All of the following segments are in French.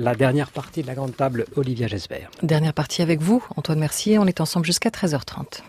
la dernière partie de la grande table, Olivia Gesbert. Dernière partie avec vous, Antoine Mercier. On est ensemble jusqu'à 13h30.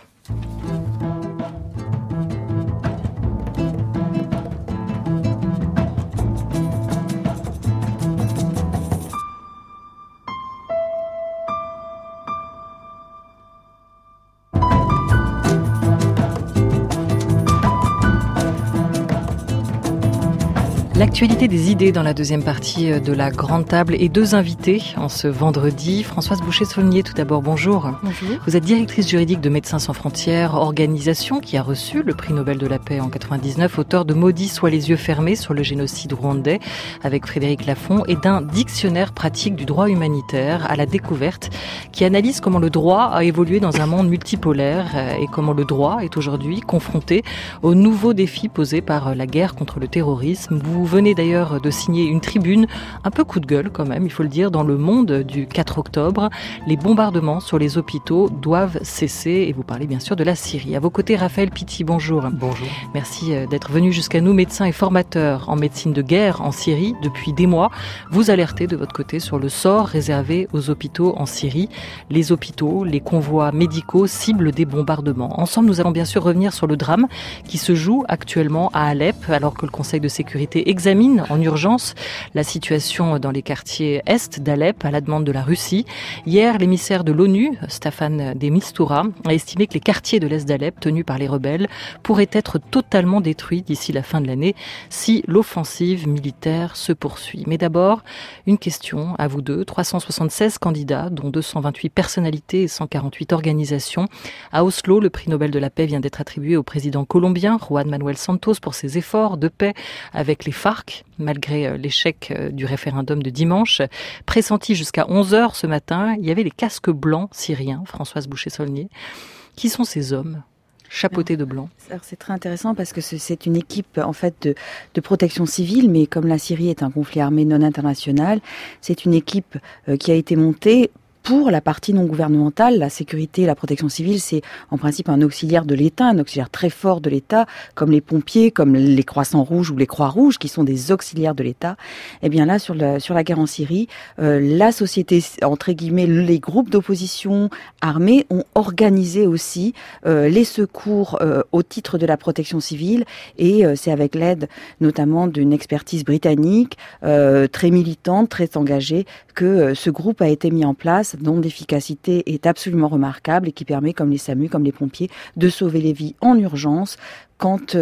L'actualité des idées dans la deuxième partie de la grande table et deux invités en ce vendredi. Françoise Boucher-Saulnier, tout d'abord, bonjour. Bonjour. Vous êtes directrice juridique de Médecins sans frontières, organisation qui a reçu le prix Nobel de la paix en 99, auteur de Maudits soient les yeux fermés sur le génocide rwandais avec Frédéric Lafont et d'un dictionnaire pratique du droit humanitaire à la découverte qui analyse comment le droit a évolué dans un monde multipolaire et comment le droit est aujourd'hui confronté aux nouveaux défis posés par la guerre contre le terrorisme. Vous venez d'ailleurs de signer une tribune, un peu coup de gueule quand même, il faut le dire, dans Le Monde du 4 octobre. Les bombardements sur les hôpitaux doivent cesser et vous parlez bien sûr de la Syrie. À vos côtés, Raphaël Pitti, bonjour. Bonjour. Merci d'être venu jusqu'à nous, médecin et formateur en médecine de guerre en Syrie depuis des mois. Vous alertez de votre côté sur le sort réservé aux hôpitaux en Syrie. Les hôpitaux, les convois médicaux ciblent des bombardements. Ensemble, nous allons bien sûr revenir sur le drame qui se joue actuellement à Alep alors que le Conseil de sécurité examine en urgence la situation dans les quartiers est d'Alep à la demande de la Russie. Hier, l'émissaire de l'ONU, Staffan de Mistura, a estimé que les quartiers de l'est d'Alep tenus par les rebelles pourraient être totalement détruits d'ici la fin de l'année si l'offensive militaire se poursuit. Mais d'abord, une question à vous deux. 376 candidats, dont 228 personnalités et 148 organisations. À Oslo, le prix Nobel de la paix vient d'être attribué au président colombien Juan Manuel Santos pour ses efforts de paix avec les FARC, malgré l'échec du référendum de dimanche. Pressenti jusqu'à 11h ce matin, il y avait les casques blancs syriens, Françoise Boucher-Saulnier. Qui sont ces hommes chapeautés de blanc? Alors, c'est très intéressant parce que c'est une équipe en fait de protection civile, mais comme la Syrie est un conflit armé non international, c'est une équipe qui a été montée pour la partie non gouvernementale. La sécurité et la protection civile, c'est en principe un auxiliaire de l'État, un auxiliaire très fort de l'État, comme les pompiers, comme les Croissants Rouges ou les Croix Rouges, qui sont des auxiliaires de l'État. Et bien là, sur la guerre en Syrie, la société, entre guillemets, les groupes d'opposition armés ont organisé aussi les secours au titre de la protection civile, et c'est avec l'aide notamment d'une expertise britannique très militante, très engagée, que ce groupe a été mis en place, dont l'efficacité est absolument remarquable et qui permet, comme les SAMU, comme les pompiers, de sauver les vies en urgence quand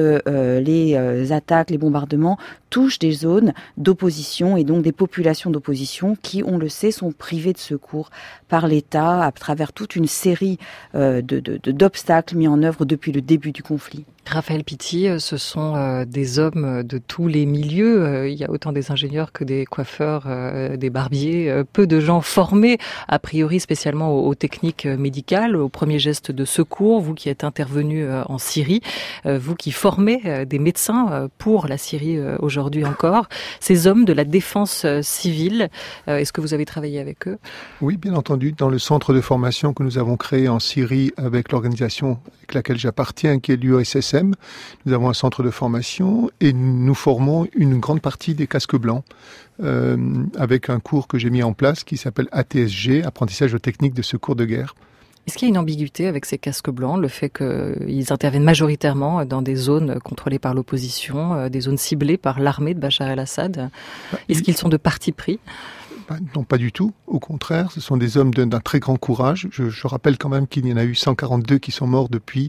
les attaques, les bombardements touchent des zones d'opposition et donc des populations d'opposition qui, on le sait, sont privées de secours par l'État à travers toute une série d'obstacles mis en œuvre depuis le début du conflit. Raphaël Pitti, ce sont des hommes de tous les milieux. Il y a autant des ingénieurs que des coiffeurs, des barbiers. Peu de gens formés, a priori spécialement aux techniques médicales, aux premiers gestes de secours. Vous qui êtes intervenu en Syrie, vous qui formez des médecins pour la Syrie aujourd'hui encore. Ces hommes de la défense civile, est-ce que vous avez travaillé avec eux? Oui, bien entendu. Dans le centre de formation que nous avons créé en Syrie avec l'organisation avec laquelle j'appartiens, qui est l'URSSM, nous avons un centre de formation et nous formons une grande partie des casques blancs avec un cours que j'ai mis en place qui s'appelle ATSG, Apprentissage aux techniques de secours de guerre. Est-ce qu'il y a une ambiguïté avec ces casques blancs, le fait qu'ils interviennent majoritairement dans des zones contrôlées par l'opposition, des zones ciblées par l'armée de Bachar el-Assad? Est-ce qu'ils sont de parti pris? Non, pas du tout. Au contraire, ce sont des hommes d'un très grand courage. Je rappelle quand même qu'il y en a eu 142 qui sont morts depuis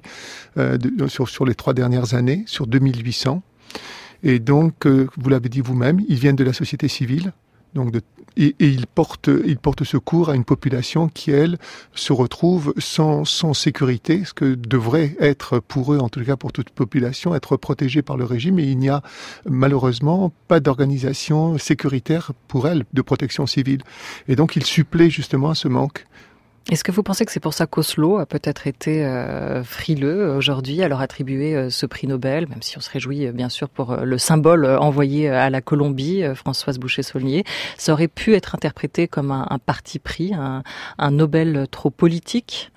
sur les 3 dernières années, sur 2800. Et donc, vous l'avez dit vous-même, ils viennent de la société civile. Donc et ils portent secours à une population qui, elle, se retrouve sans sécurité, ce que devrait être pour eux, en tout cas pour toute population, être protégée par le régime. Et il n'y a malheureusement pas d'organisation sécuritaire pour elle, de protection civile. Et donc ils suppléent justement à ce manque. Est-ce que vous pensez que c'est pour ça qu'Oslo a peut-être été frileux aujourd'hui à leur attribuer ce prix Nobel, même si on se réjouit bien sûr pour le symbole envoyé à la Colombie, Françoise Boucher-Saulnier? Ça aurait pu être interprété comme un parti pris, un Nobel trop politique?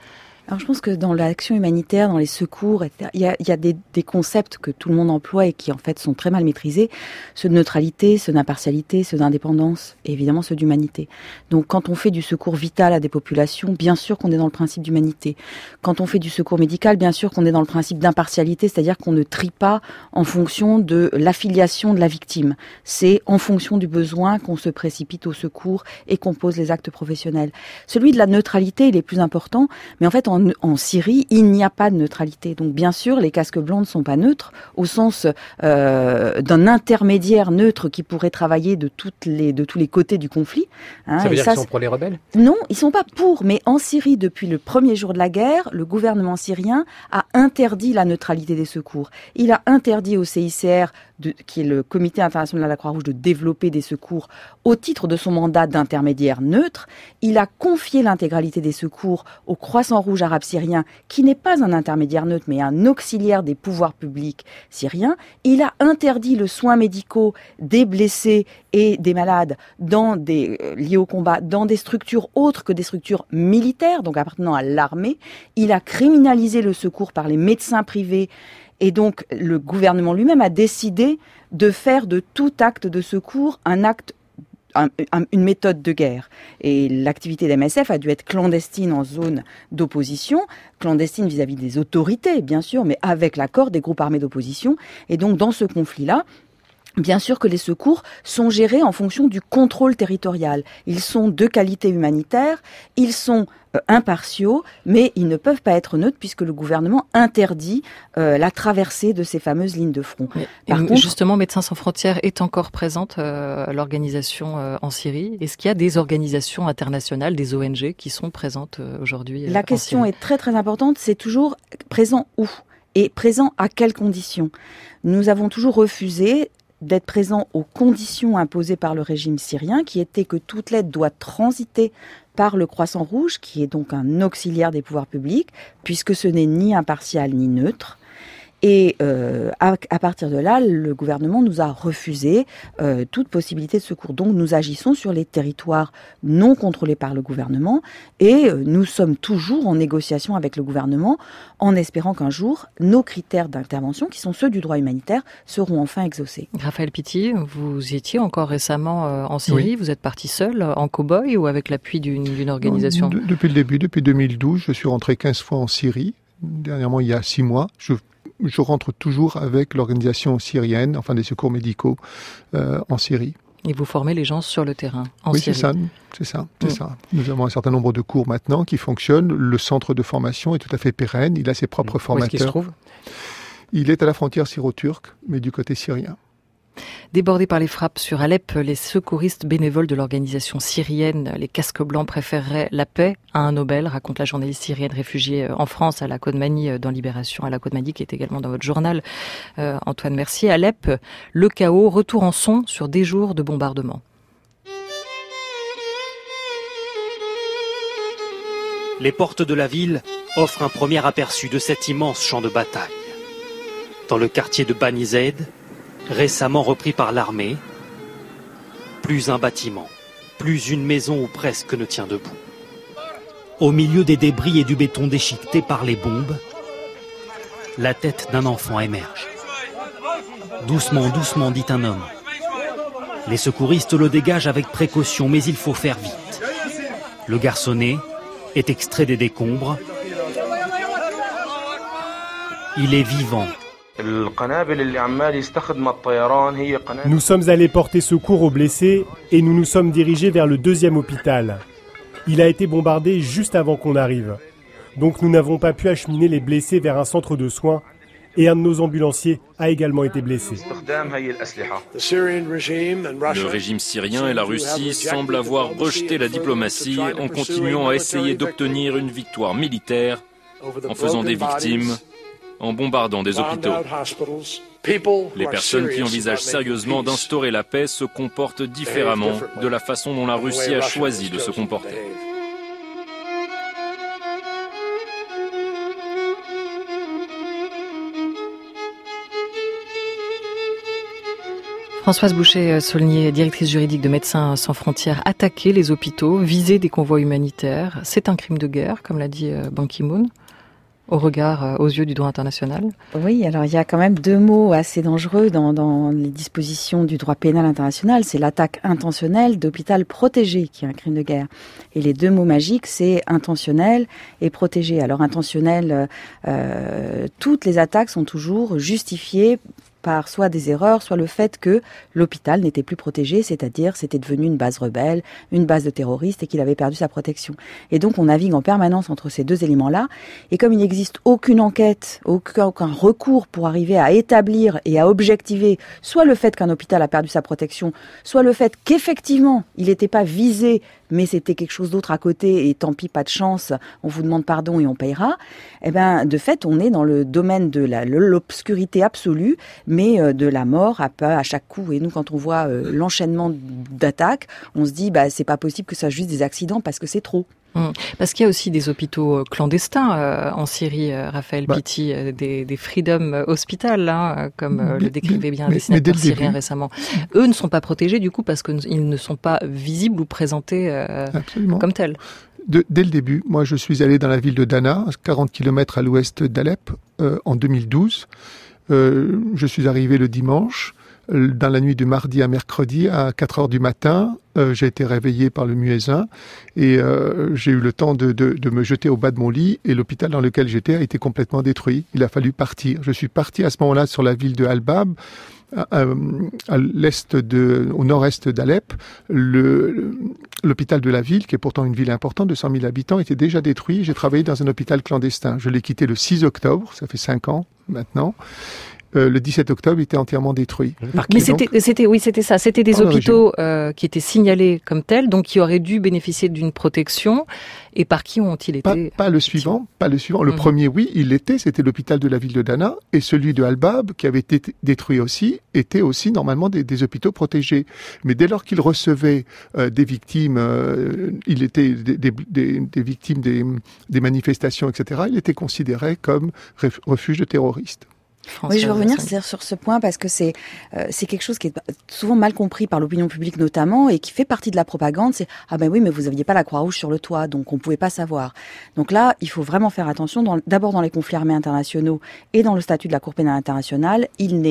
Alors je pense que dans l'action humanitaire, dans les secours, etc., il y a des concepts que tout le monde emploie et qui en fait sont très mal maîtrisés, ceux de neutralité, ceux d'impartialité, ceux d'indépendance et évidemment ceux d'humanité. Donc quand on fait du secours vital à des populations, bien sûr qu'on est dans le principe d'humanité. Quand on fait du secours médical, bien sûr qu'on est dans le principe d'impartialité, c'est-à-dire qu'on ne trie pas en fonction de l'affiliation de la victime. C'est en fonction du besoin qu'on se précipite au secours et qu'on pose les actes professionnels. Celui de la neutralité, il est plus important, mais en fait en Syrie, il n'y a pas de neutralité. Donc bien sûr, les casques blancs ne sont pas neutres, au sens d'un intermédiaire neutre qui pourrait travailler de tous les côtés du conflit. Hein, ça veut dire qu'ils sont pour les rebelles ? Non, ils sont pas pour, mais en Syrie, depuis le premier jour de la guerre, le gouvernement syrien a interdit la neutralité des secours. Il a interdit au CICR, qui est le Comité international de la Croix-Rouge, de développer des secours au titre de son mandat d'intermédiaire neutre. Il a confié l'intégralité des secours au Croissant-Rouge arabe syrien, qui n'est pas un intermédiaire neutre, mais un auxiliaire des pouvoirs publics syriens. Il a interdit le soin médical des blessés et des malades liés au combat dans des structures autres que des structures militaires, donc appartenant à l'armée. Il a criminalisé le secours par les médecins privés. Et donc, le gouvernement lui-même a décidé de faire de tout acte de secours une méthode de guerre. Et l'activité d'MSF a dû être clandestine en zone d'opposition, clandestine vis-à-vis des autorités, bien sûr, mais avec l'accord des groupes armés d'opposition. Et donc, dans ce conflit-là, bien sûr que les secours sont gérés en fonction du contrôle territorial. Ils sont de qualité humanitaire, ils sont impartiaux, mais ils ne peuvent pas être neutres puisque le gouvernement interdit la traversée de ces fameuses lignes de front. Par contre, justement, Médecins sans frontières est encore présente l'organisation en Syrie. Est-ce qu'il y a des organisations internationales, des ONG qui sont présentes aujourd'hui La question est très très importante, c'est toujours présent où et présent à quelles conditions. Nous avons toujours refusé d'être présent aux conditions imposées par le régime syrien, qui étaient que toute l'aide doit transiter par le Croissant-Rouge, qui est donc un auxiliaire des pouvoirs publics, puisque ce n'est ni impartial ni neutre. Et à partir de là, le gouvernement nous a refusé toute possibilité de secours. Donc nous agissons sur les territoires non contrôlés par le gouvernement et nous sommes toujours en négociation avec le gouvernement en espérant qu'un jour, nos critères d'intervention, qui sont ceux du droit humanitaire, seront enfin exaucés. Raphaël Pitti, vous y étiez encore récemment en Syrie. Oui. Vous êtes parti seul, en cow-boy ou avec l'appui d'une organisation ? Depuis le début, depuis 2012, je suis rentré 15 fois en Syrie. Dernièrement, il y a 6 mois. Je rentre toujours avec l'organisation syrienne, enfin des secours médicaux en Syrie. Et vous formez les gens sur le terrain en Syrie. Oui, c'est ça. Nous avons un certain nombre de cours maintenant qui fonctionnent. Le centre de formation est tout à fait pérenne. Il a ses propres formateurs. Où est-ce qu'il se trouve ? Il est à la frontière syro-turque, mais du côté syrien. Débordés par les frappes sur Alep, les secouristes bénévoles de l'organisation syrienne Les Casques Blancs préféreraient la paix à un Nobel, raconte la journaliste syrienne réfugiée en France à la Côte-Manie dans Libération, à la Côte-Manie qui est également dans votre journal, Antoine Mercier. Alep, le chaos, retour en son sur des jours de bombardement. Les portes de la ville offrent un premier aperçu de cet immense champ de bataille. Dans le quartier de Bani Zaid, récemment repris par l'armée, plus un bâtiment, plus une maison ou presque ne tient debout. Au milieu des débris et du béton déchiqueté par les bombes, la tête d'un enfant émerge. Doucement, doucement, dit un homme. Les secouristes le dégagent avec précaution, mais il faut faire vite. Le garçonnet est extrait des décombres. Il est vivant. Nous sommes allés porter secours aux blessés et nous nous sommes dirigés vers le 2e hôpital. Il a été bombardé juste avant qu'on arrive. Donc nous n'avons pas pu acheminer les blessés vers un centre de soins et un de nos ambulanciers a également été blessé. Le régime syrien et la Russie semblent avoir rejeté la diplomatie en continuant à essayer d'obtenir une victoire militaire en faisant des victimes, en bombardant des hôpitaux. Les personnes qui envisagent sérieusement d'instaurer la paix se comportent différemment de la façon dont la Russie a choisi de se comporter. Françoise Boucher-Saulnier, directrice juridique de Médecins sans frontières, attaquer les hôpitaux, viser des convois humanitaires, c'est un crime de guerre, comme l'a dit Ban Ki-moon, au regard, aux yeux du droit international. Oui, alors il y a quand même deux mots assez dangereux dans les dispositions du droit pénal international. C'est l'attaque intentionnelle d'hôpital protégé, qui est un crime de guerre. Et les deux mots magiques, c'est intentionnel et protégé. Alors intentionnel, toutes les attaques sont toujours justifiées par soit des erreurs, soit le fait que l'hôpital n'était plus protégé, c'est-à-dire c'était devenu une base rebelle, une base de terroristes et qu'il avait perdu sa protection. Et donc on navigue en permanence entre ces deux éléments-là. Et comme il n'existe aucune enquête, aucun recours pour arriver à établir et à objectiver soit le fait qu'un hôpital a perdu sa protection, soit le fait qu'effectivement il n'était pas visé, mais c'était quelque chose d'autre à côté et tant pis, pas de chance, on vous demande pardon et on payera, eh ben, de fait, on est dans le domaine de l'obscurité absolue, mais de la mort à chaque coup. Et nous, quand on voit l'enchaînement d'attaques, on se dit, c'est pas possible que ça soit juste des accidents parce que c'est trop. Parce qu'il y a aussi des hôpitaux clandestins en Syrie, Raphaël Pitti, des Freedom Hospital, comme le décrivait bien un dessinateur syrien récemment. Eux ne sont pas protégés du coup parce qu'ils ne sont pas visibles ou présentés comme tels. Dès le début, moi je suis allé dans la ville de Dana, 40 km à l'ouest d'Alep, en 2012. Je suis arrivé le dimanche. Dans la nuit de mardi à mercredi, à 4 heures du matin, j'ai été réveillé par le muezzin et j'ai eu le temps de me jeter au bas de mon lit et l'hôpital dans lequel j'étais a été complètement détruit. Il a fallu partir. Je suis parti à ce moment-là sur la ville de Al-Bab, au nord-est d'Alep. L'hôpital de la ville, qui est pourtant une ville importante de 100 000 habitants, était déjà détruit. J'ai travaillé dans un hôpital clandestin. Je l'ai quitté le 6 octobre, ça fait 5 ans maintenant. Le 17 octobre, il était entièrement détruit. Mais c'était ça. C'était des hôpitaux qui étaient signalés comme tels, donc qui auraient dû bénéficier d'une protection. Et par qui ont-ils été Pas le suivant. Le premier, oui, il l'était. C'était l'hôpital de la ville de Dana. Et celui de Al-Bab, qui avait été détruit aussi, était aussi normalement des hôpitaux protégés. Mais dès lors qu'il recevait des victimes, il était des victimes des manifestations, etc., il était considéré comme refuge de terroristes. Oui, je veux revenir sur ce point parce que c'est quelque chose qui est souvent mal compris par l'opinion publique notamment et qui fait partie de la propagande. C'est oui, mais vous aviez pas la Croix-Rouge sur le toit, donc on pouvait pas savoir. Donc là, il faut vraiment faire attention. D'abord dans les conflits armés internationaux et dans le statut de la Cour pénale internationale,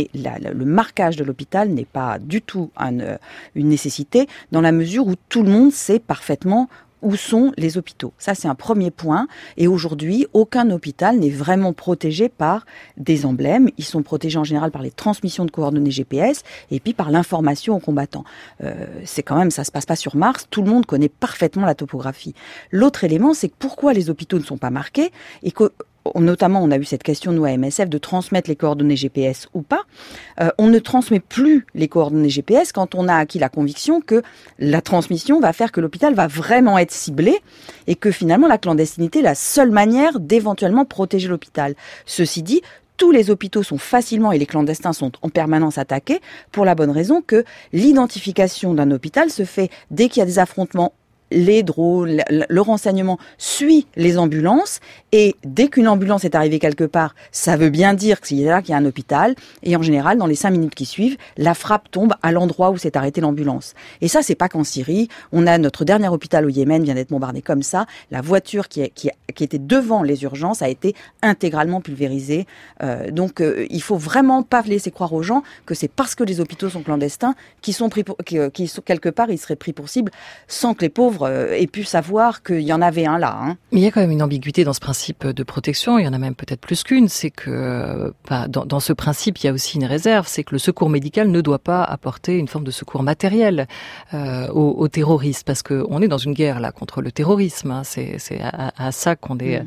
le marquage de l'hôpital n'est pas du tout une nécessité dans la mesure où tout le monde sait parfaitement où sont les hôpitaux. Ça, c'est un premier point. Et aujourd'hui, aucun hôpital n'est vraiment protégé par des emblèmes. Ils sont protégés en général par les transmissions de coordonnées GPS et puis par l'information aux combattants. C'est quand même, ça se passe pas sur Mars. Tout le monde connaît parfaitement la topographie. L'autre élément, c'est que pourquoi les hôpitaux ne sont pas marqués et que notamment, on a eu cette question, nous, à MSF, de transmettre les coordonnées GPS ou pas. On ne transmet plus les coordonnées GPS quand on a acquis la conviction que la transmission va faire que l'hôpital va vraiment être ciblé et que finalement, la clandestinité est la seule manière d'éventuellement protéger l'hôpital. Ceci dit, tous les hôpitaux sont facilement, et les clandestins sont en permanence attaqués, pour la bonne raison que l'identification d'un hôpital se fait dès qu'il y a des affrontements. Les drones, le renseignement suit les ambulances et dès qu'une ambulance est arrivée quelque part, ça veut bien dire qu'il y a un hôpital et en général, dans les 5 minutes qui suivent, la frappe tombe à l'endroit où s'est arrêtée l'ambulance. Et ça, c'est pas qu'en Syrie. On a notre dernier hôpital au Yémen vient d'être bombardé comme ça. La voiture qui était devant les urgences a été intégralement pulvérisée. Donc, il faut vraiment pas laisser croire aux gens que c'est parce que les hôpitaux sont clandestins qui sont quelque part, ils seraient pris pour cible sans que les pauvres aient pu savoir qu'il y en avait un là. Mais il y a quand même une ambiguïté dans ce principe de protection, il y en a même peut-être plus qu'une, c'est que dans ce principe, il y a aussi une réserve, c'est que le secours médical ne doit pas apporter une forme de secours matériel aux terroristes, parce qu'on est dans une guerre là contre le terrorisme, c'est à ça qu'on est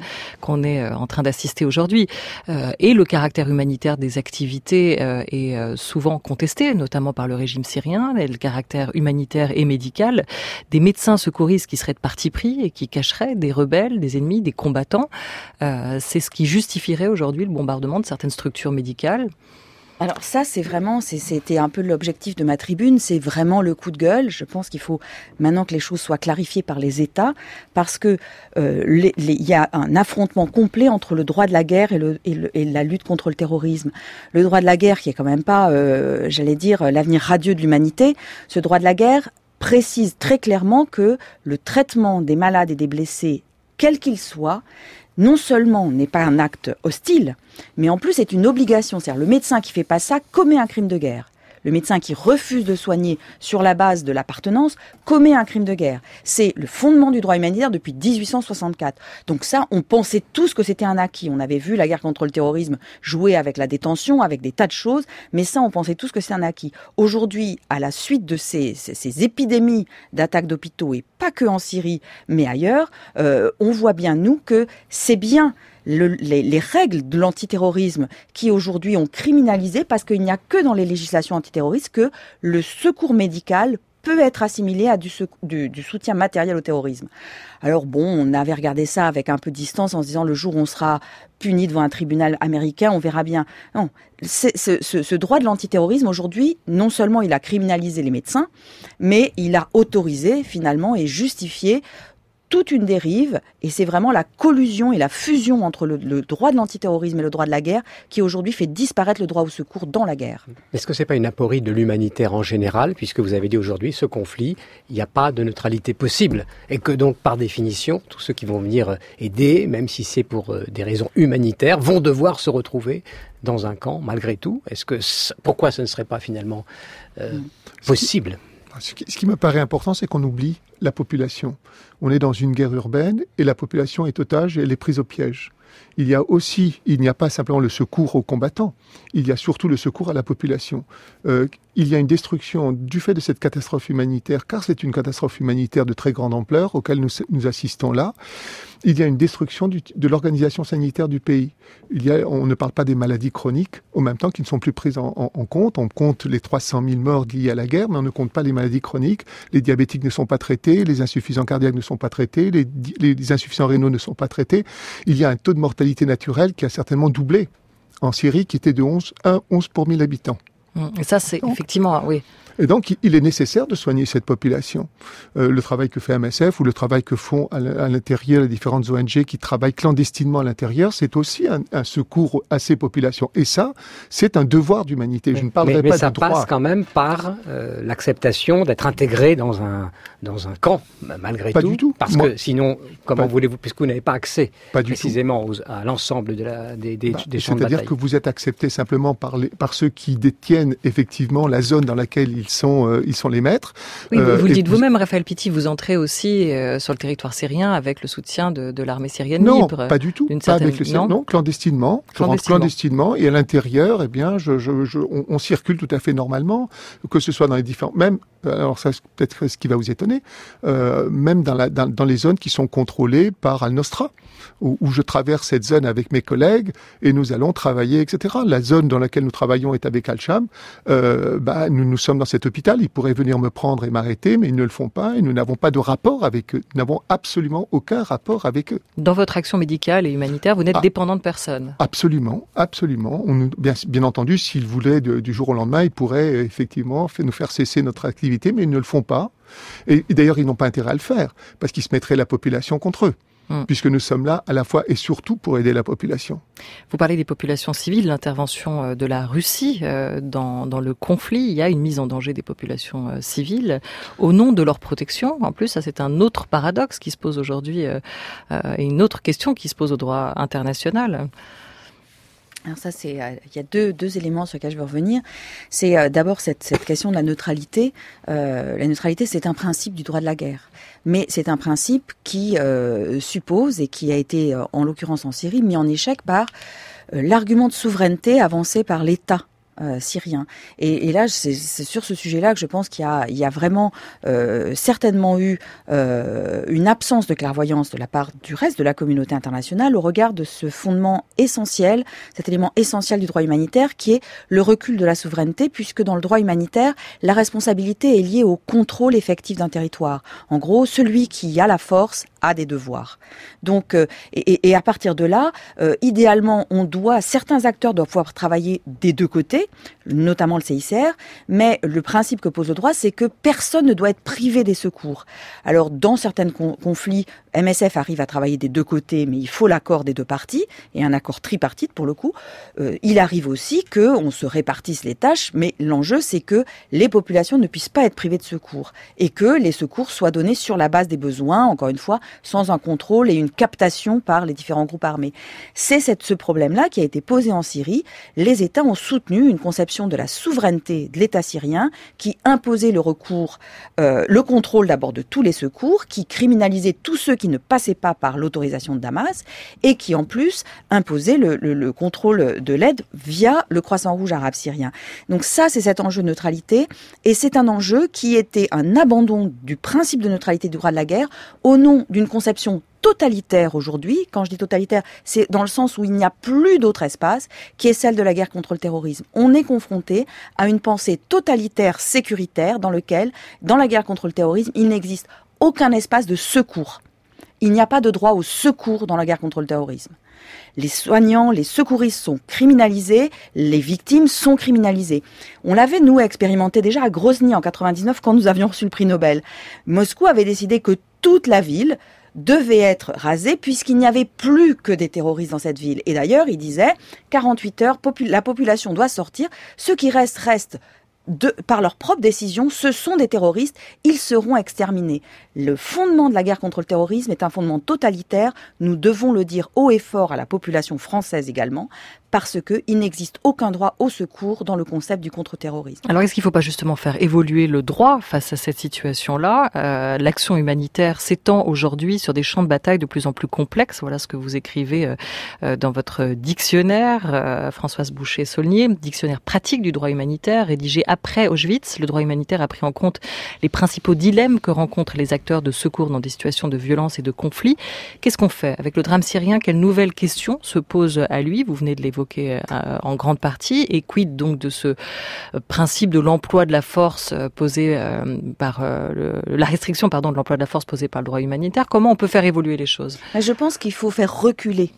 en train d'assister aujourd'hui. Et le caractère humanitaire des activités est souvent contesté, notamment par le régime syrien, et le caractère humanitaire et médical des médecins secouristes qui seraient de parti pris et qui cacheraient des rebelles, des ennemis, des combattants. C'est ce qui justifierait aujourd'hui le bombardement de certaines structures médicales. Alors ça, c'était un peu l'objectif de ma tribune, c'est vraiment le coup de gueule. Je pense qu'il faut maintenant que les choses soient clarifiées par les États, parce que il y a un affrontement complet entre le droit de la guerre et la lutte contre le terrorisme. Le droit de la guerre, qui est quand même pas, l'avenir radieux de l'humanité, ce droit de la guerre précise très clairement que le traitement des malades et des blessés, quel qu'il soit, non seulement n'est pas un acte hostile, mais en plus est une obligation. C'est-à-dire le médecin qui fait pas ça commet un crime de guerre. Le médecin qui refuse de soigner sur la base de l'appartenance commet un crime de guerre. C'est le fondement du droit humanitaire depuis 1864. Donc ça, on pensait tous que c'était un acquis. On avait vu la guerre contre le terrorisme jouer avec la détention, avec des tas de choses, mais ça, on pensait tous que c'était un acquis. Aujourd'hui, à la suite de ces épidémies d'attaques d'hôpitaux, et pas que en Syrie, mais ailleurs, on voit bien, nous, que c'est bien les règles de l'antiterrorisme qui aujourd'hui ont criminalisé, parce qu'il n'y a que dans les législations antiterroristes que le secours médical peut être assimilé à du soutien matériel au terrorisme. Alors bon, on avait regardé ça avec un peu de distance en se disant le jour où on sera puni devant un tribunal américain, on verra bien. Non, ce droit de l'antiterrorisme aujourd'hui, non seulement il a criminalisé les médecins, mais il a autorisé finalement et justifié toute une dérive, et c'est vraiment la collusion et la fusion entre le droit de l'antiterrorisme et le droit de la guerre qui aujourd'hui fait disparaître le droit au secours dans la guerre. Est-ce que c'est pas une aporie de l'humanitaire en général, puisque vous avez dit aujourd'hui, ce conflit, il n'y a pas de neutralité possible, et que donc par définition, tous ceux qui vont venir aider, même si c'est pour des raisons humanitaires, vont devoir se retrouver dans un camp malgré tout. Pourquoi ce ne serait pas finalement possible ? Ce qui me paraît important, c'est qu'on oublie la population. On est dans une guerre urbaine et la population est otage et elle est prise au piège. Il n'y a pas simplement le secours aux combattants, il y a surtout le secours à la population. Il y a une destruction du fait de cette catastrophe humanitaire, car c'est une catastrophe humanitaire de très grande ampleur auquel nous assistons là. Il y a une destruction de l'organisation sanitaire du pays. On ne parle pas des maladies chroniques, au même temps qui ne sont plus prises en compte. On compte les 300 000 morts liés à la guerre, mais on ne compte pas les maladies chroniques. Les diabétiques ne sont pas traités, les insuffisants cardiaques ne sont pas traités, les insuffisants rénaux ne sont pas traités. Il y a un taux de mortalité naturelle qui a certainement doublé en Syrie, qui était de 11 pour 1000 habitants. Et ça, c'est effectivement, oui. Et donc, il est nécessaire de soigner cette population. Le travail que fait MSF ou le travail que font à l'intérieur les différentes ONG qui travaillent clandestinement à l'intérieur, c'est aussi un secours à ces populations. Et ça, c'est un devoir d'humanité. Je ne parlerai pas ça du droit. passe quand même par l'acceptation d'être intégré dans un camp, malgré tout. Pas du tout. Parce que sinon, comment voulez-vous, puisque vous n'avez pas accès précisément à l'ensemble des champs de bataille. C'est-à-dire que vous êtes accepté simplement par ceux qui détiennent effectivement la zone dans laquelle ils sont les maîtres. Oui, vous le dites vous-même, Raphaël Pitti, vous entrez aussi sur le territoire syrien avec le soutien de l'armée syrienne libre. Non, pas du tout. Pas avec non, clandestinement. Je rentre clandestinement et à l'intérieur, eh bien, on circule tout à fait normalement, que ce soit dans les différents, même, alors ça c'est peut-être ce qui va vous étonner, même dans les zones qui sont contrôlées par Al-Nosra, où je traverse cette zone avec mes collègues et nous allons travailler, etc. La zone dans laquelle nous travaillons est avec Al-Sham. Nous sommes dans cet hôpital, ils pourraient venir me prendre et m'arrêter, mais ils ne le font pas et nous n'avons pas de rapport avec eux. Nous n'avons absolument aucun rapport avec eux. Dans votre action médicale et humanitaire, vous n'êtes dépendant de personne. Absolument. Bien entendu, s'ils voulaient du jour au lendemain, ils pourraient effectivement nous faire cesser notre activité, mais ils ne le font pas. Et d'ailleurs, ils n'ont pas intérêt à le faire, parce qu'ils se mettraient la population contre eux. Puisque nous sommes là à la fois et surtout pour aider la population. Vous parlez des populations civiles, l'intervention de la Russie dans le conflit. Il y a une mise en danger des populations civiles au nom de leur protection. En plus, ça c'est un autre paradoxe qui se pose aujourd'hui et une autre question qui se pose au droit international. Alors ça, il y a deux éléments sur lesquels je veux revenir. C'est d'abord cette question de la neutralité. La neutralité, c'est un principe du droit de la guerre. Mais c'est un principe qui suppose, et qui a été, en l'occurrence en Syrie, mis en échec par l'argument de souveraineté avancé par l'État syrien. Et là, c'est sur ce sujet-là que je pense qu'il y a vraiment certainement eu une absence de clairvoyance de la part du reste de la communauté internationale au regard de ce fondement essentiel, cet élément essentiel du droit humanitaire qui est le recul de la souveraineté, puisque dans le droit humanitaire, la responsabilité est liée au contrôle effectif d'un territoire. En gros, celui qui a la force a des devoirs. Donc, et à partir de là, idéalement, certains acteurs doivent pouvoir travailler des deux côtés, notamment le CICR, mais le principe que pose le droit, c'est que personne ne doit être privé des secours. Alors, dans certains conflits, MSF arrive à travailler des deux côtés, mais il faut l'accord des deux parties, et un accord tripartite pour le coup. Il arrive aussi qu'on se répartisse les tâches, mais l'enjeu, c'est que les populations ne puissent pas être privées de secours, et que les secours soient donnés sur la base des besoins, encore une fois, sans un contrôle et une captation par les différents groupes armés. C'est ce problème-là qui a été posé en Syrie. Les États ont soutenu une conception de la souveraineté de l'État syrien qui imposait le recours, le contrôle d'abord de tous les secours, qui criminalisait tous ceux qui ne passaient pas par l'autorisation de Damas et qui en plus imposait le contrôle de l'aide via le Croissant Rouge arabe syrien. Donc ça, c'est cet enjeu de neutralité et c'est un enjeu qui était un abandon du principe de neutralité du droit de la guerre au nom d'une conception totalitaire aujourd'hui. Quand je dis totalitaire, c'est dans le sens où il n'y a plus d'autre espace, qui est celle de la guerre contre le terrorisme. On est confronté à une pensée totalitaire sécuritaire dans lequel, dans la guerre contre le terrorisme, il n'existe aucun espace de secours. Il n'y a pas de droit au secours dans la guerre contre le terrorisme. Les soignants, les secouristes sont criminalisés, les victimes sont criminalisées. On l'avait, nous, expérimenté déjà à Grozny en 99 quand nous avions reçu le prix Nobel. Moscou avait décidé que toute la ville devait être rasée puisqu'il n'y avait plus que des terroristes dans cette ville. Et d'ailleurs, il disait, 48 heures, la population doit sortir, ceux qui restent par leur propre décision, ce sont des terroristes, ils seront exterminés. Le fondement de la guerre contre le terrorisme est un fondement totalitaire, nous devons le dire haut et fort à la population française également, parce qu'il n'existe aucun droit au secours dans le concept du contre-terrorisme. Alors est-ce qu'il ne faut pas justement faire évoluer le droit face à cette situation-là ? L'action humanitaire s'étend aujourd'hui sur des champs de bataille de plus en plus complexes, voilà ce que vous écrivez dans votre dictionnaire, Françoise Boucher-Saulnier, dictionnaire pratique du droit humanitaire, rédigé après Auschwitz. Le droit humanitaire a pris en compte les principaux dilemmes que rencontrent les acteurs de secours dans des situations de violence et de conflit. Qu'est-ce qu'on fait avec le drame syrien ? Quelles nouvelles questions se posent à lui ? Vous venez de l'évoquer en grande partie. Et quid donc de ce principe de l'emploi de la force posé par la restriction de l'emploi de la force posée par le droit humanitaire ? Comment on peut faire évoluer les choses ? Je pense qu'il faut faire reculer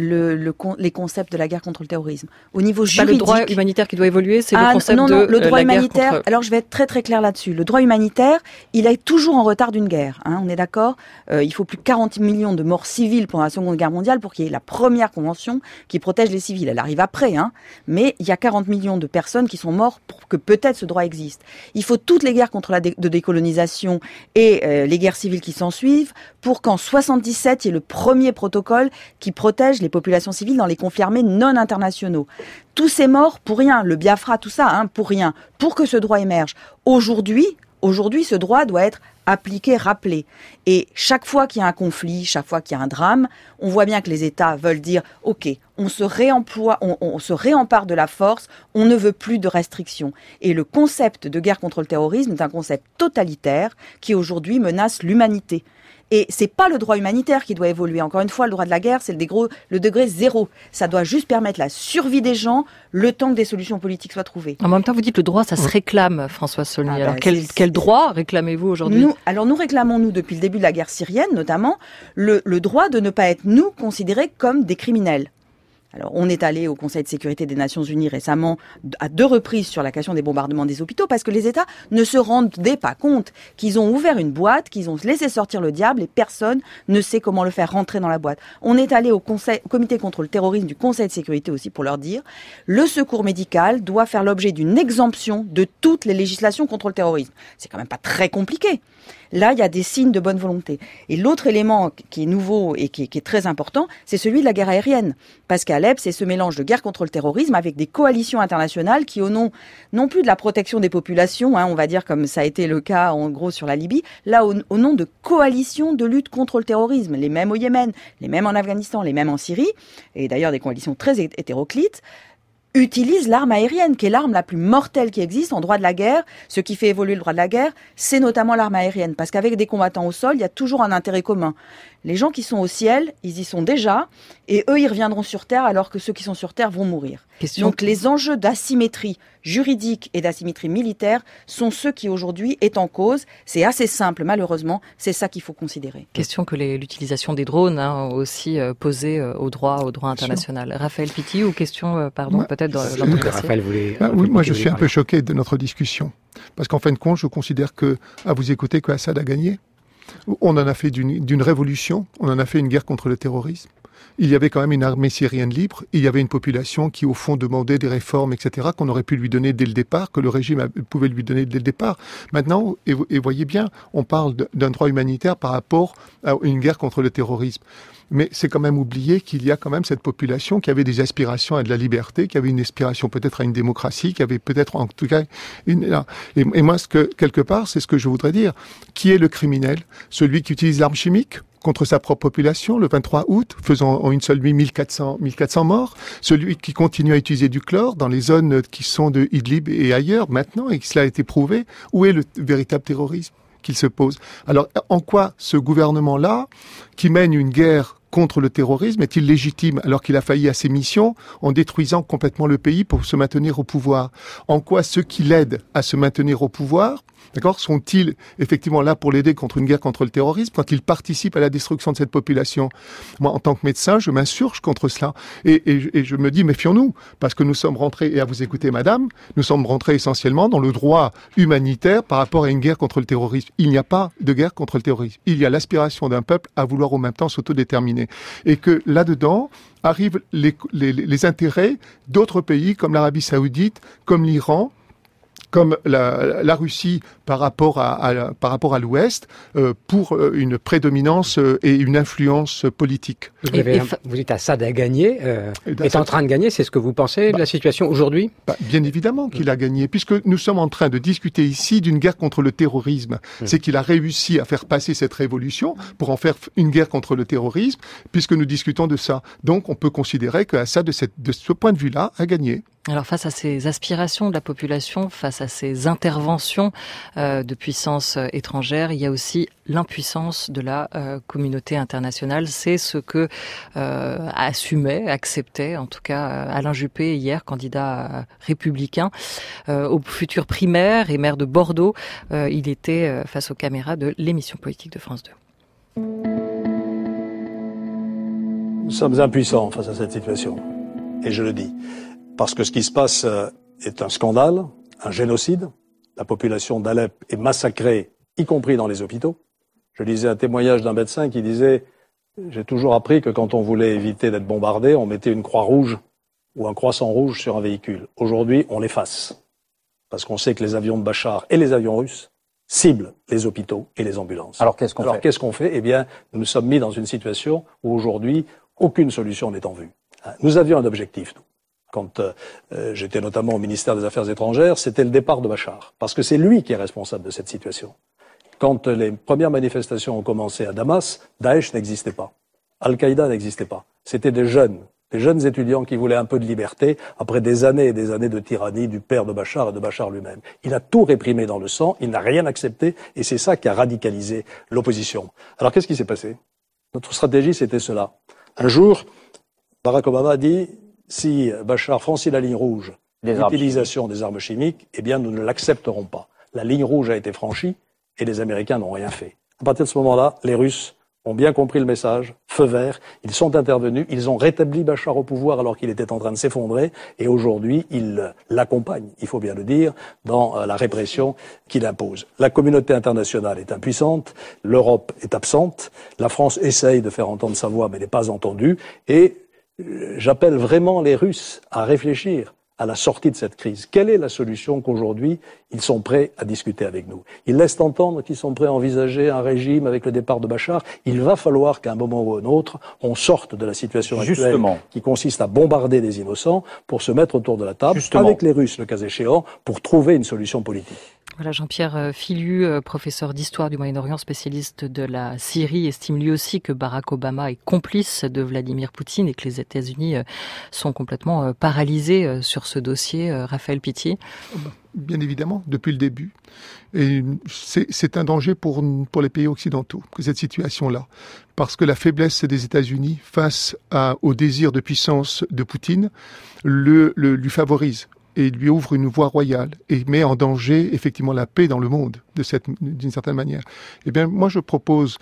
les concepts de la guerre contre le terrorisme. Au niveau juridique... Pas le droit humanitaire qui doit évoluer, c'est le concept le droit humanitaire, contre... Alors je vais être très très clair là-dessus. Le droit humanitaire, il est toujours en retard d'une guerre. On est d'accord ? Il faut plus de 40 millions de morts civiles pendant la Seconde Guerre mondiale pour qu'il y ait la première convention qui protège les civils. Elle arrive après, mais il y a 40 millions de personnes qui sont mortes pour que peut-être ce droit existe. Il faut toutes les guerres contre de décolonisation et les guerres civiles qui s'en suivent pour qu'en 77, il y ait le premier protocole qui protège les populations civiles dans les conflits armés non internationaux. Tous ces morts pour rien, le Biafra, tout ça, pour rien, pour que ce droit émerge. Aujourd'hui, ce droit doit être appliqué, rappelé. Et chaque fois qu'il y a un conflit, chaque fois qu'il y a un drame, on voit bien que les États veulent dire « Ok, on se réemploie, on se réempare de la force, on ne veut plus de restrictions. » Et le concept de guerre contre le terrorisme est un concept totalitaire qui aujourd'hui menace l'humanité. Et c'est pas le droit humanitaire qui doit évoluer. Encore une fois, le droit de la guerre, c'est le degré zéro. Ça doit juste permettre la survie des gens, le temps que des solutions politiques soient trouvées. En même temps, vous dites le droit, ça se réclame, Françoise Saulnier. Alors quel droit réclamez-vous aujourd'hui ? Nous réclamons, depuis le début de la guerre syrienne, notamment, le droit de ne pas être, considérés comme des criminels. Alors, on est allé au Conseil de sécurité des Nations Unies récemment à 2 reprises sur la question des bombardements des hôpitaux parce que les États ne se rendaient pas compte qu'ils ont ouvert une boîte, qu'ils ont laissé sortir le diable et personne ne sait comment le faire rentrer dans la boîte. On est allé au comité contre le terrorisme du Conseil de sécurité aussi pour leur dire le secours médical doit faire l'objet d'une exemption de toutes les législations contre le terrorisme. C'est quand même pas très compliqué. Là, il y a des signes de bonne volonté. Et l'autre élément qui est nouveau et qui est très important, c'est celui de la guerre aérienne. Parce qu'à Alep, c'est ce mélange de guerre contre le terrorisme avec des coalitions internationales qui, au nom non plus de la protection des populations, on va dire comme ça a été le cas en gros sur la Libye, là au nom de coalitions de lutte contre le terrorisme, les mêmes au Yémen, les mêmes en Afghanistan, les mêmes en Syrie, et d'ailleurs des coalitions très hétéroclites, utilise l'arme aérienne, qui est l'arme la plus mortelle qui existe en droit de la guerre. Ce qui fait évoluer le droit de la guerre, c'est notamment l'arme aérienne. Parce qu'avec des combattants au sol, il y a toujours un intérêt commun. Les gens qui sont au ciel, ils y sont déjà, et eux, ils reviendront sur Terre alors que ceux qui sont sur Terre vont mourir. Donc les enjeux d'asymétrie juridique et d'asymétrie militaire sont ceux qui aujourd'hui est en cause. C'est assez simple, malheureusement, c'est ça qu'il faut considérer. Question que l'utilisation des drones a aussi posée au droit international. Raphaël Pitti, ou question, peut-être dans Raphaël voulait... Oui, moi je suis un peu choqué de notre discussion, parce qu'en fin de compte, je considère que, à vous écouter, que Assad a gagné. On en a fait d'une révolution, on en a fait une guerre contre le terrorisme. Il y avait quand même une armée syrienne libre, il y avait une population qui au fond demandait des réformes, etc., qu'on aurait pu lui donner dès le départ, que le régime pouvait lui donner dès le départ. Maintenant, et voyez bien, on parle d'un droit humanitaire par rapport à une guerre contre le terrorisme. Mais c'est quand même oublier qu'il y a quand même cette population qui avait des aspirations à de la liberté, qui avait une aspiration peut-être à une démocratie, qui avait peut-être en tout cas et moi, quelque part, c'est ce que je voudrais dire. Qui est le criminel? Celui qui utilise l'arme chimique contre sa propre population le 23 août, faisant en une seule nuit 1400 morts. Celui qui continue à utiliser du chlore dans les zones qui sont de Idlib et ailleurs maintenant, et que cela a été prouvé. Où est le véritable terrorisme qu'il se pose? Alors, en quoi ce gouvernement-là, qui mène une guerre contre le terrorisme, est-il légitime alors qu'il a failli à ses missions en détruisant complètement le pays pour se maintenir au pouvoir? En quoi ceux qui l'aident à se maintenir au pouvoir, d'accord, sont-ils effectivement là pour l'aider contre une guerre contre le terrorisme quand ils participent à la destruction de cette population? Moi, en tant que médecin, je m'insurge contre cela. Et je me dis, méfions-nous, parce que nous sommes rentrés, et à vous écouter, madame, nous sommes rentrés essentiellement dans le droit humanitaire par rapport à une guerre contre le terrorisme. Il n'y a pas de guerre contre le terrorisme. Il y a l'aspiration d'un peuple à vouloir en même temps s'autodéterminer. Et que là-dedans arrivent les intérêts d'autres pays comme l'Arabie Saoudite, comme l'Iran, comme la Russie par rapport à l'Ouest, pour une prédominance et une influence politique. Vous dites Assad a gagné, est en train de gagner, c'est ce que vous pensez de la situation aujourd'hui? Bien évidemment qu'il a gagné, puisque nous sommes en train de discuter ici d'une guerre contre le terrorisme. C'est qu'il a réussi à faire passer cette révolution pour en faire une guerre contre le terrorisme, puisque nous discutons de ça. Donc on peut considérer que Assad, de ce point de vue-là, a gagné. Alors face à ces aspirations de la population, face à ces interventions de puissances étrangères, il y a aussi l'impuissance de la communauté internationale. C'est ce que acceptait en tout cas Alain Juppé hier, candidat républicain aux futures primaires et maire de Bordeaux. Il était face aux caméras de l'émission politique de France 2. Nous sommes impuissants face à cette situation, et je le dis. Parce que ce qui se passe est un scandale, un génocide. La population d'Alep est massacrée, y compris dans les hôpitaux. Je lisais un témoignage d'un médecin qui disait « J'ai toujours appris que quand on voulait éviter d'être bombardé, on mettait une croix rouge ou un croissant rouge sur un véhicule. Aujourd'hui, on l'efface. Parce qu'on sait que les avions de Bachar et les avions russes ciblent les hôpitaux et les ambulances. Alors qu'est-ce qu'on fait ? Eh bien, nous nous sommes mis dans une situation où aujourd'hui, aucune solution n'est en vue. Nous avions un objectif, nous. Quand j'étais notamment au ministère des Affaires étrangères, c'était le départ de Bachar. Parce que c'est lui qui est responsable de cette situation. Quand les premières manifestations ont commencé à Damas, Daesh n'existait pas. Al-Qaïda n'existait pas. C'était des jeunes étudiants qui voulaient un peu de liberté après des années et des années de tyrannie du père de Bachar et de Bachar lui-même. Il a tout réprimé dans le sang, il n'a rien accepté, et c'est ça qui a radicalisé l'opposition. Alors qu'est-ce qui s'est passé? Notre stratégie, c'était cela. Un jour, Barack Obama a dit... Si Bachar franchit la ligne rouge, l'utilisation des armes chimiques, eh bien, nous ne l'accepterons pas. La ligne rouge a été franchie et les Américains n'ont rien fait. À partir de ce moment-là, les Russes ont bien compris le message, feu vert, ils sont intervenus, ils ont rétabli Bachar au pouvoir alors qu'il était en train de s'effondrer et aujourd'hui, ils l'accompagnent, il faut bien le dire, dans la répression qu'il impose. La communauté internationale est impuissante, l'Europe est absente, la France essaye de faire entendre sa voix mais n'est pas entendue et j'appelle vraiment les Russes à réfléchir à la sortie de cette crise. Quelle est la solution qu'aujourd'hui ils sont prêts à discuter avec nous? Ils laissent entendre qu'ils sont prêts à envisager un régime avec le départ de Bachar. Il va falloir qu'à un moment ou un autre, on sorte de la situation actuelle qui consiste à bombarder des innocents pour se mettre autour de la table avec les Russes, le cas échéant, pour trouver une solution politique. Voilà, Jean-Pierre Filu, professeur d'histoire du Moyen-Orient, spécialiste de la Syrie, estime lui aussi que Barack Obama est complice de Vladimir Poutine et que les États-Unis sont complètement paralysés sur sur ce dossier, Raphaël Pitti? Bien évidemment, depuis le début. Et c'est un danger pour les pays occidentaux, cette situation-là. Parce que la faiblesse des États-Unis face au désir de puissance de Poutine lui favorise et lui ouvre une voie royale et met en danger effectivement la paix dans le monde d'une certaine manière. Eh bien, moi je propose,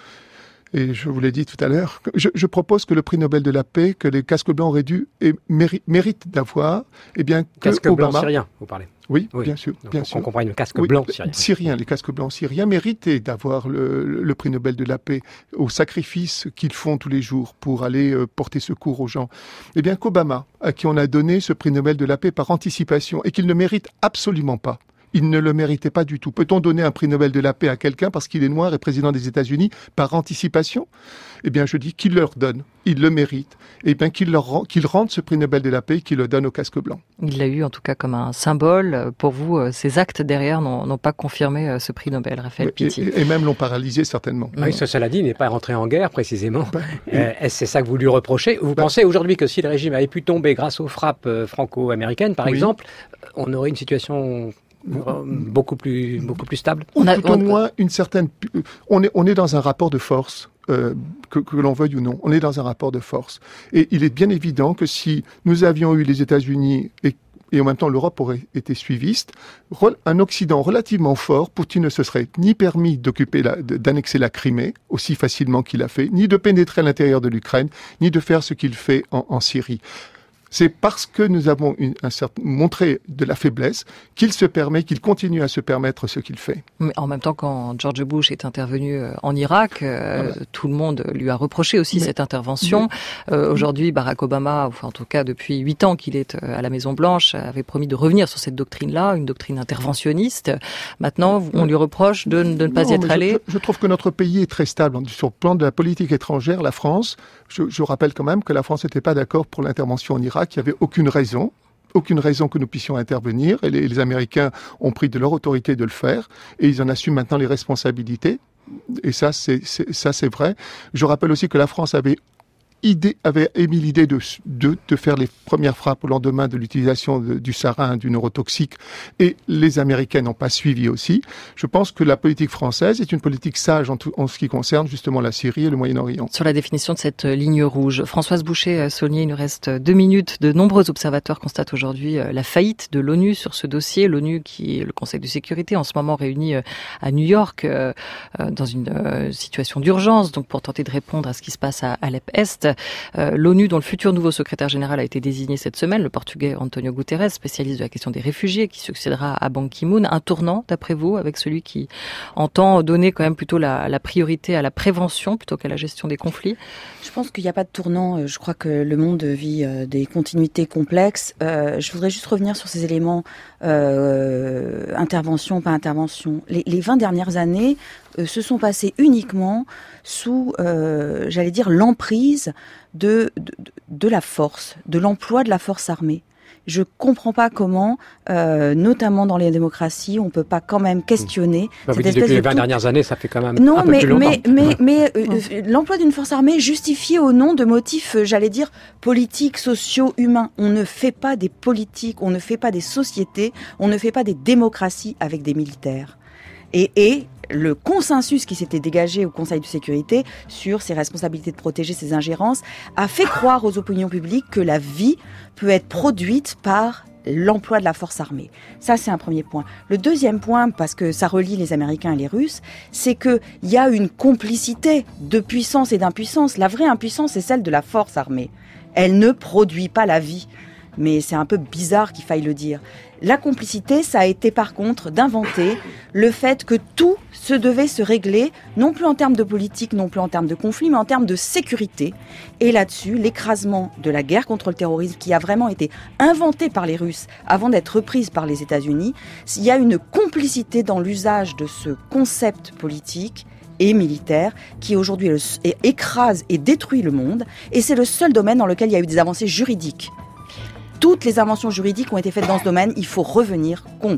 et je vous l'ai dit tout à l'heure, je propose que le prix Nobel de la paix, que les casques blancs auraient dû et méritent d'avoir, eh bien, que casque Obama... blanc syrien, vous parlez. Oui, bien sûr. Donc, bien sûr. On comprend le casque blanc syrien. Les casques blancs syriens méritaient d'avoir le prix Nobel de la paix au sacrifice qu'ils font tous les jours pour aller porter secours aux gens. Eh bien, qu'Obama, à qui on a donné ce prix Nobel de la paix par anticipation, et qu'il ne mérite absolument pas. Il ne le méritait pas du tout. Peut-on donner un prix Nobel de la paix à quelqu'un parce qu'il est noir et président des États-Unis par anticipation? Eh bien, je dis qu'il leur donne. Il le mérite. Eh bien, qu'il rende ce prix Nobel de la paix et qu'il le donne au casque blanc. Il l'a eu en tout cas comme un symbole. Pour vous, ces actes derrière n'ont pas confirmé ce prix Nobel, Raphaël Pitti. Et même l'ont paralysé certainement. Oui, cela dit, il n'est pas rentré en guerre précisément. Est-ce c'est ça que vous lui reprochez? Vous pensez aujourd'hui que si le régime avait pu tomber grâce aux frappes franco-américaines, par exemple, on aurait une situation beaucoup plus stable? Ou tout au moins une certaine... On est dans un rapport de force, que l'on veuille ou non. On est dans un rapport de force. Et il est bien évident que si nous avions eu les États-Unis et en même temps l'Europe aurait été suiviste, un Occident relativement fort, Poutine ne se serait ni permis d'annexer la Crimée aussi facilement qu'il a fait, ni de pénétrer à l'intérieur de l'Ukraine, ni de faire ce qu'il fait en Syrie. C'est parce que nous avons montré de la faiblesse qu'il continue à se permettre ce qu'il fait. Mais en même temps, quand George Bush est intervenu en Irak, tout le monde lui a reproché aussi cette intervention. Aujourd'hui, Barack Obama, enfin en tout cas depuis 8 ans qu'il est à la Maison-Blanche, avait promis de revenir sur cette doctrine-là, une doctrine interventionniste. Maintenant, on lui reproche de ne pas y être allé. Je trouve que notre pays est très stable. Sur le plan de la politique étrangère, la France, je rappelle quand même que la France n'était pas d'accord pour l'intervention en Irak. Il n'y avait aucune raison que nous puissions intervenir. Et les Américains ont pris de leur autorité de le faire et ils en assument maintenant les responsabilités. Et ça, c'est vrai. Je rappelle aussi que la France avait émis l'idée de faire les premières frappes au lendemain de l'utilisation du sarin, du neurotoxique, et les Américains n'ont pas suivi aussi. Je pense que la politique française est une politique sage en ce qui concerne justement la Syrie et le Moyen-Orient. Sur la définition de cette ligne rouge, Françoise Boucher-Saulnier, il nous reste 2 minutes. De nombreux observateurs constatent aujourd'hui la faillite de l'ONU sur ce dossier. L'ONU, qui est le Conseil de sécurité, en ce moment réuni à New York dans une situation d'urgence, donc pour tenter de répondre à ce qui se passe à Alep-Est. L'ONU, dont le futur nouveau secrétaire général a été désigné cette semaine, le Portugais Antonio Guterres, spécialiste de la question des réfugiés, qui succédera à Ban Ki-moon. Un tournant, d'après vous, avec celui qui entend donner quand même plutôt la priorité à la prévention plutôt qu'à la gestion des conflits? Je pense qu'il n'y a pas de tournant. Je crois que le monde vit des continuités complexes. Je voudrais juste revenir sur ces éléments intervention, pas intervention. Les 20 dernières années se sont passées uniquement sous, j'allais dire, l'emprise de la force, de l'emploi de la force armée. Je comprends pas comment, notamment dans les démocraties, on peut pas quand même questionner cette espèce depuis les 20 dernières années, ça fait quand même non, un peu plus longtemps. Mais l'emploi d'une force armée justifié au nom de motifs, j'allais dire, politiques, sociaux, humains. On ne fait pas des politiques, on ne fait pas des sociétés, on ne fait pas des démocraties avec des militaires. Et le consensus qui s'était dégagé au Conseil de sécurité sur ses responsabilités de protéger ses ingérences a fait croire aux opinions publiques que la vie peut être produite par l'emploi de la force armée. Ça, c'est un premier point. Le deuxième point, parce que ça relie les Américains et les Russes, c'est qu'il y a une complicité de puissance et d'impuissance. La vraie impuissance, c'est celle de la force armée. Elle ne produit pas la vie. Mais c'est un peu bizarre qu'il faille le dire. La complicité, ça a été par contre d'inventer le fait que tout se devait se régler, non plus en termes de politique, non plus en termes de conflit, mais en termes de sécurité. Et là-dessus, l'écrasement de la guerre contre le terrorisme, qui a vraiment été inventée par les Russes avant d'être reprise par les États-Unis, il y a une complicité dans l'usage de ce concept politique et militaire qui aujourd'hui écrase et détruit le monde. Et c'est le seul domaine dans lequel il y a eu des avancées juridiques. Toutes les inventions juridiques ont été faites dans ce domaine, il faut revenir contre.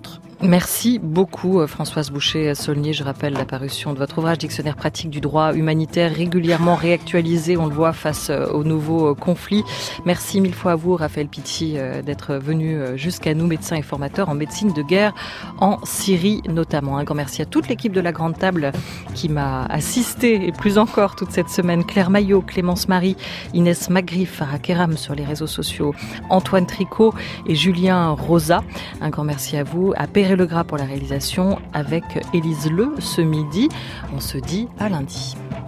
Merci beaucoup Françoise Boucher-Saulnier. Je rappelle la parution de votre ouvrage Dictionnaire pratique du droit humanitaire, régulièrement réactualisé, on le voit, face aux nouveaux conflits. Merci mille fois à vous, Raphaël Pitti, d'être venu jusqu'à nous, médecin et formateur en médecine de guerre en Syrie notamment. Un grand merci à toute l'équipe de la Grande Table qui m'a assisté, et plus encore toute cette semaine. Claire Maillot, Clémence Marie, Inès Magriff, Farah Keram sur les réseaux sociaux, Antoine Tricot et Julien Rosa. Un grand merci à vous, à Perret Legras pour la réalisation avec Élise Le ce midi. On se dit à lundi.